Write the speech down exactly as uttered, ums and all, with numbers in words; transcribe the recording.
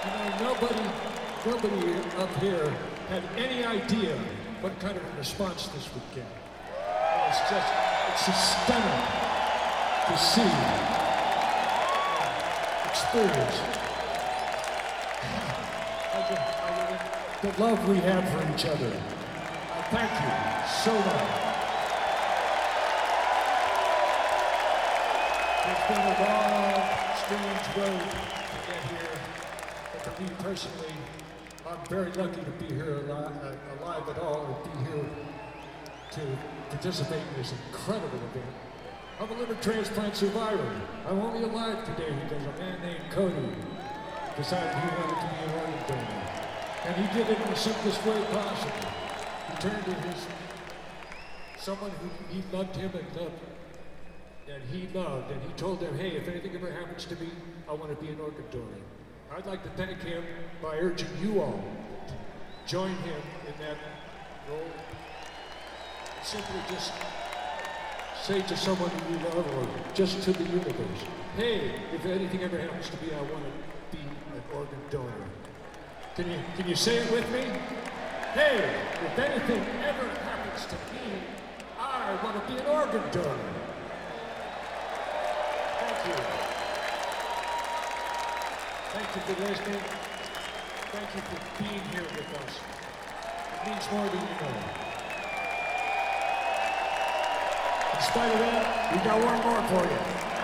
You know, nobody, nobody up here had any idea what kind of a response this would get. And it's just, it's just stunning to see, experience. I, I, the love we have for each other. I thank you so much. It's been a long, strange road to get here, but for me personally, I'm very lucky to be here alive, uh, alive at all and be here to participate in this incredible event. I'm a liver transplant survivor. I'm only alive today because a man named Cody decided he wanted to be an organ donor. And he did it in the simplest way possible. He turned to his, someone who he loved him and loved him. And he loved, and he told them, hey, if anything ever happens to me, I want to be an organ donor. I'd like to thank him by urging you all to join him in that role. Simply just say to someone who you love, or just to the universe, hey, if anything ever happens to me, I want to be an organ donor. Can you, can you say it with me? Hey, if anything ever happens to me, I want to be an organ donor. Thank you. Thank you for listening. Thank you for being here with us. It means more than you know. In spite of that, we got one more for you.